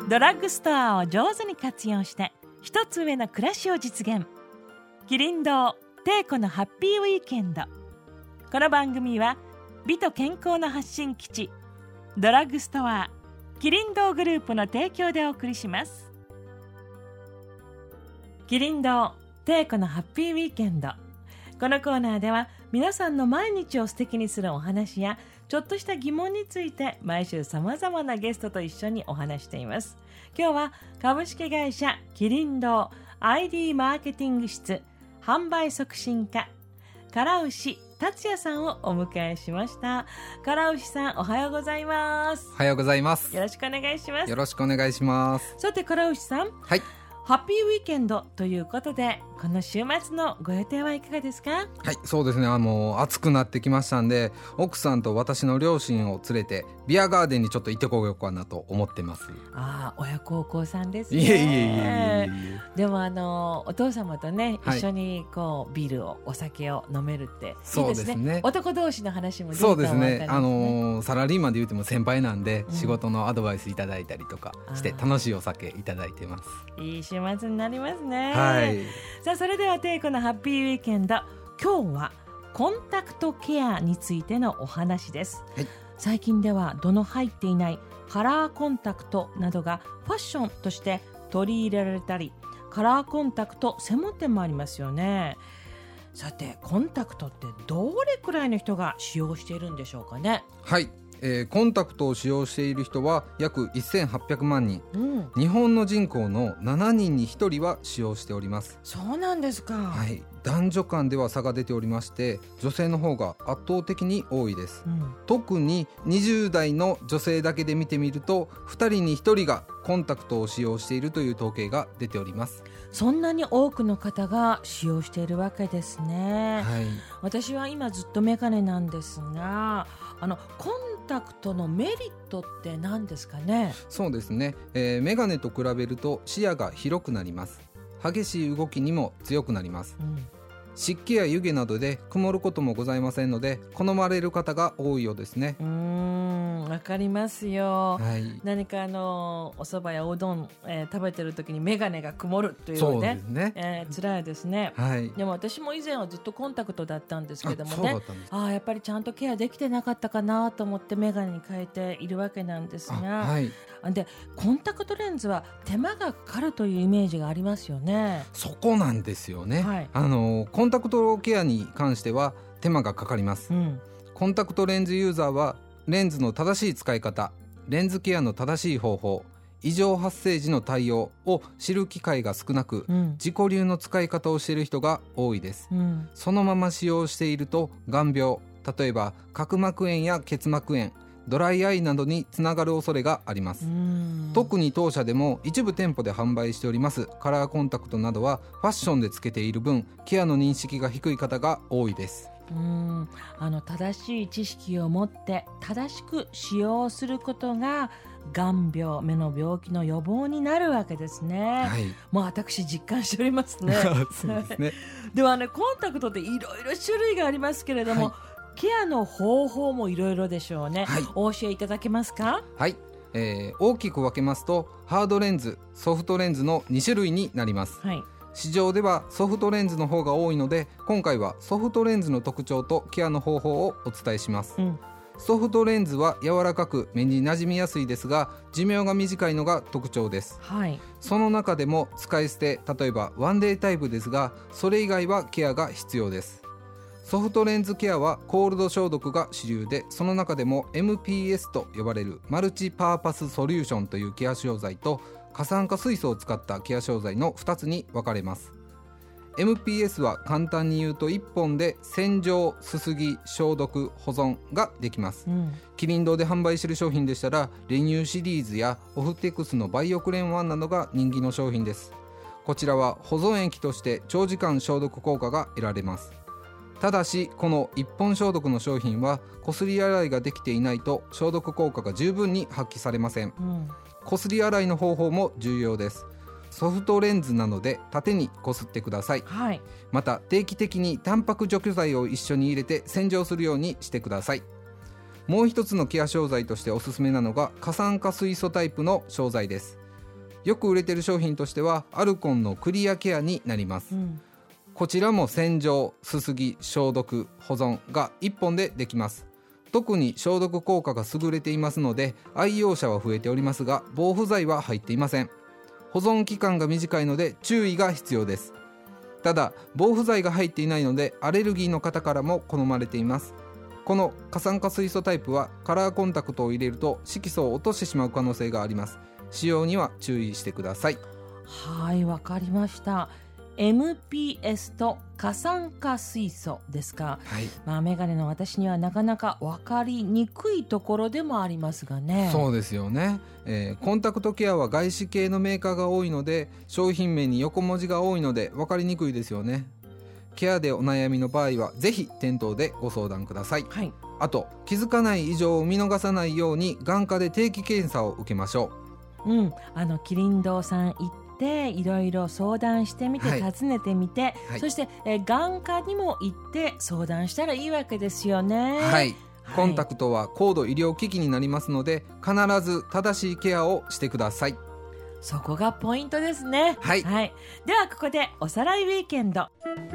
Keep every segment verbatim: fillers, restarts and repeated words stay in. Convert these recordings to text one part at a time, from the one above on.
ドラッグストアを上手に活用して一つ上の暮らしを実現。キリン堂テイコのハッピーウィーケンド。この番組は美と健康の発信基地ドラッグストアキリン堂グループの提供でお送りします。キリン堂テイコのハッピーウィーケンド。このコーナーでは皆さんの毎日を素敵にするお話やちょっとした疑問について毎週さまざまなゲストと一緒にお話しています。今日は株式会社キリン堂 アイディー マーケティング室販売促進課唐牛達也さんをお迎えしました。唐牛さん、おはようございます。 おはようございます。 よろしくお願いします。 よろしくお願いします。 さて唐牛さん、 はい、 ハッピーウィーケンドということでこの週末のご予定はいかがですか？ はい、そうですね、あの暑くなってきましたんで奥さんと私の両親を連れてビアガーデンにちょっと行ってこようかなと思ってます。 ああ、親孝行さんですね。 いえいえいえいえいえ。 でもあのお父様とね、 はい、 一緒にこうビールをお酒を飲めるっていいですね。 そうですね、 男同士の話もできたそうですね、 ね、 あのー、サラリーマンで言うても先輩なんで、 うん、 仕事のアドバイスいただいたりとかして楽しいお酒いただいてます。 いい週末になりますね。 はい、 さあそれではテイコのハッピーウィーケンド、今日はコンタクトケアについてのお話です。 はい、 最近では度の入っていないカラーコンタクトなどがファッションとして取り入れられたり、カラーコンタクト専門店もありますよね。さてコンタクトってどれくらいの人が使用しているんでしょうかね？ はい、えー、コンタクトを使用している人は約せんはっぴゃくまんにん、うん、日本の人口のしちにんにひとりは使用しております。 そうなんですか。 はい、男女間では差が出ておりまして女性の方が圧倒的に多いです、うん、特ににじゅう代の女性だけで見てみるとふたりにひとりがコンタクトを使用しているという統計が出ております。 そんなに多くの方が使用しているわけですね、 はい、 私は今ずっとメガネなんですが、あのコンタクトのメリットって何ですかね？ そうですね、えー、メガネと比べると視野が広くなります。激しい動きにも強くなります、うん、湿気や湯気などで曇ることもございませんので好まれる方が多いようですね。 うーん、わかりますよ、 はい、 何かあのお蕎麦やおうどん、えー、食べてる時にメガネが曇るというね、 そうですね、 えー、辛いですね、 はい、 でも私も以前はずっとコンタクトだったんですけどもね、 そうだったんです。 あ、やっぱりちゃんとケアできてなかったかなと思ってメガネに変えているわけなんですが、 はい、 でコンタクトレンズは手間がかかるというイメージがありますよね。 そこなんですよね、 はい、 あのコンタクトケアに関しては手間がかかります、うん、コンタクトレンズユーザーはレンズの正しい使い方、レンズケアの正しい方法、異常発生時の対応を知る機会が少なく、うん、自己流の使い方をしている人が多いです、うん、そのまま使用していると眼病、例えば角膜炎や結膜炎、ドライアイなどにつながる恐れがあります。特に当社でも一部店舗で販売しておりますカラーコンタクトなどはファッションでつけている分ケアの認識が低い方が多いです。 うーん、あの正しい知識を持って正しく使用することが眼病、目の病気の予防になるわけですね、はい、もう私実感しておりますねそうですねではね、コンタクトっていろいろ種類がありますけれども、はい、ケアの方法もいろいろでしょうね、はい、お教えいただけますか？ はい、えー、大きく分けますとハードレンズ、ソフトレンズのに種類になります、はい、市場ではソフトレンズの方が多いので今回はソフトレンズの特徴とケアの方法をお伝えします、うん、ソフトレンズは柔らかく目に馴染みやすいですが寿命が短いのが特徴です、はい、その中でも使い捨て、例えばワンデータイプですがそれ以外はケアが必要です。ソフトレンズケアはコールド消毒が主流で、その中でも エムピーエス と呼ばれるマルチパーパスソリューションというケア商材と過酸化水素を使ったケア商材のふたつに分かれます。 エムピーエス は簡単に言うといっぽんで洗浄、すすぎ、消毒、保存ができます、うん、キリン堂で販売している商品でしたらレニューシリーズやオフテクスのバイオクレンワンなどが人気の商品です。こちらは保存液として長時間消毒効果が得られます。ただしこの一本消毒の商品はこすり洗いができていないと消毒効果が十分に発揮されません、うん、こすり洗いの方法も重要です。ソフトレンズなので縦にこすってください、はい、また定期的にタンパク除去剤を一緒に入れて洗浄するようにしてください。もう一つのケア商材としておすすめなのが過酸化水素タイプの商材です。 よく売れている商品としてはアルコンのクリアケアになります、うん、こちらも洗浄、すすぎ、消毒、保存がいっぽんでできます。特に消毒効果が優れていますので愛用者は増えておりますが、防腐剤は入っていません。保存期間が短いので注意が必要です。ただ防腐剤が入っていないのでアレルギーの方からも好まれています。この過酸化水素タイプはカラーコンタクトを入れると色素を落としてしまう可能性があります。使用には注意してください。 はい、わかりました。 エムピーエス と過酸化水素ですか、はい、まあ、メガネの私にはなかなか分かりにくいところでもありますがね。 そうですよね、えー、コンタクトケアは外資系のメーカーが多いので商品名に横文字が多いので分かりにくいですよね。ケアでお悩みの場合はぜひ店頭でご相談ください、はい、あと気づかない異常を見逃さないように眼科で定期検査を受けましょう。うん、あのキリン堂さん行っていろいろ相談してみて、はい、訪ねてみて、はい、そして、えー、眼科にも行って相談したらいいわけですよね。 はい、コンタクトは高度医療機器になりますので必ず正しいケアをしてください。 そこがポイントですね。 はい、はい、 ではここでおさらいウィーケンド。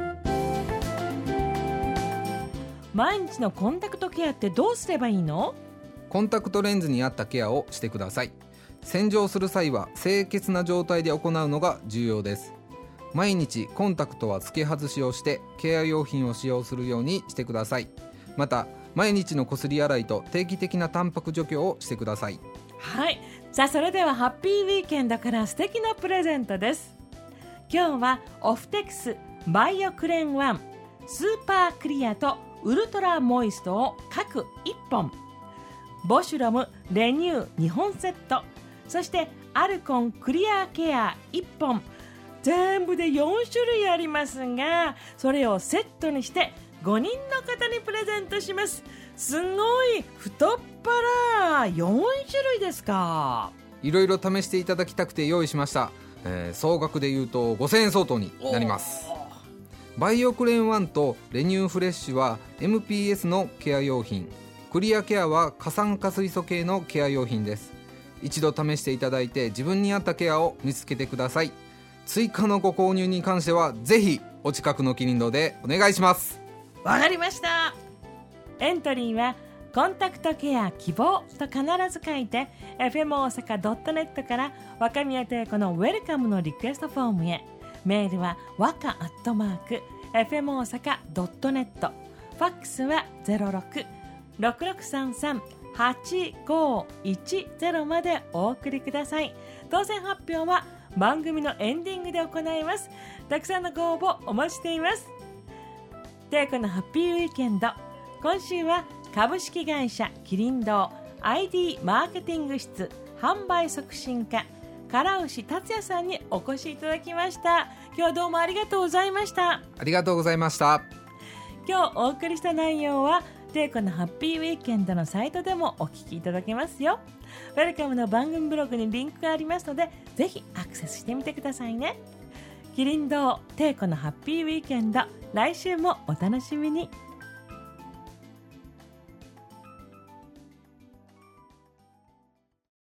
毎日のコンタクトケアってどうすればいいの？ コンタクトレンズに合ったケアをしてください。洗浄する際は清潔な状態で行うのが重要です。毎日コンタクトは付け外しをしてケア用品を使用するようにしてください。また毎日のこすり洗いと定期的なタンパク除去をしてください。 はい、さあそれではハッピーウィーケンドから素敵なプレゼントです。今日はオフテクスバイオクレンワンスーパークリアとウルトラモイストを各いっぽん、ボシュロムレニューにほんセット、そしてアルコンクリアケアいっぽん、全部でよんしゅるいありますが、それをセットにしてごにんの方にプレゼントします。すごい太っ腹、よんしゅるいですか。 いろいろ試していただきたくて用意しました、えー、総額でいうとごせんえん相当になります。バイオクレンワンとレニューフレッシュは エムピーエス のケア用品、クリアケアは過酸化水素系のケア用品です。一度試していただいて自分に合ったケアを見つけてください。追加のご購入に関してはぜひお近くのキリン堂でお願いします。 わかりました。エントリーはコンタクトケア希望と必ず書いて エフエム 大阪 ドットネット から若宮亭子のウェルカムのリクエストフォームへ。メールはわかアットマーク エフエム 大阪 ドットネット、 ファックスは ゼロろく ろくろくさんさん はちごいちゼロ までお送りください。当選発表は番組のエンディングで行います。たくさんのご応募お待ちしています。ではこのハッピーウィーケンド、今週は株式会社キリン堂 アイディー マーケティング室販売促進課唐牛達也さんにお越しいただきました。今日はどうもありがとうございました。 ありがとうございました。 今日お送りした内容はテイコのハッピーウィーケンドのサイトでもお聞きいただけますよ。ウェルカムの番組ブログにリンクがありますのでぜひアクセスしてみてくださいね。キリン堂テイコのハッピーウィーケンド、来週もお楽しみに。